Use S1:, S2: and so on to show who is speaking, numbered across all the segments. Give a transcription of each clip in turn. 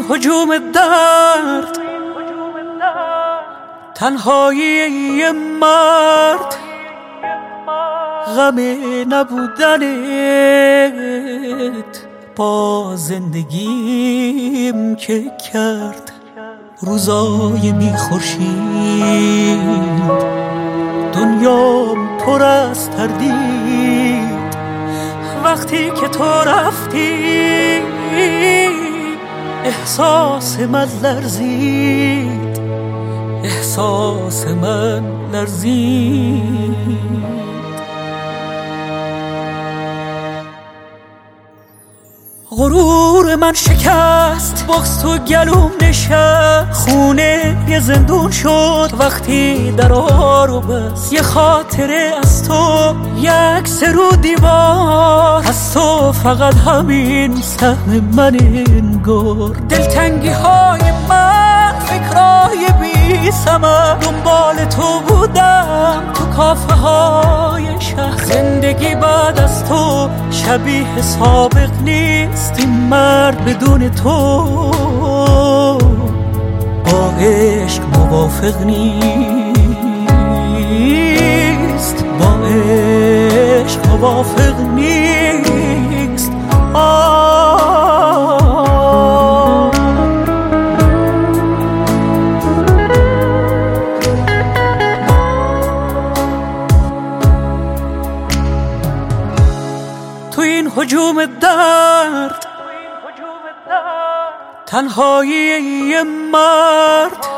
S1: هجوم درد، تنهایی مرد، غم نبودنت با زندگیم که کرد روزای بی خورشید. دنیام پر از تردید وقتی که تو رفتی، احساس من لرزید، احساس من لرزید. غرور من شکست، بغض تو گلوم نشست، خونه یه زندون شد وقتی درا رو بست. یه خاطره از تو، یک سرو دیوار از تو، فقط همین سهم من انگار. دلتنگی های من، فکرای بی ثمر، دنبال تو بودم تو کافه های شهر. زندگی بعد از تو شبیه سابق نیست، این مرد بدون تو با عشق موافق نیست، با عشق موافق نیست. تو این هجوم درد، تنهایی مرد،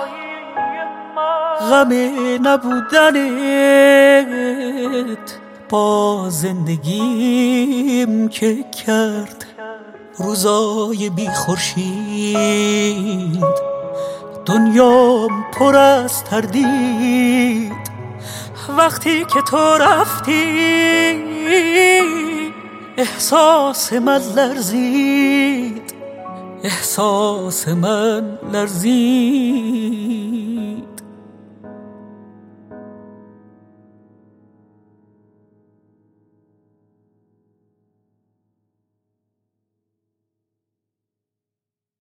S1: غم نبودنت با زندگیم که کرد روزای بی خورشید. دنیام پر از تردید وقتی که تو رفتی، احساس من لرزید، احساس من لرزید.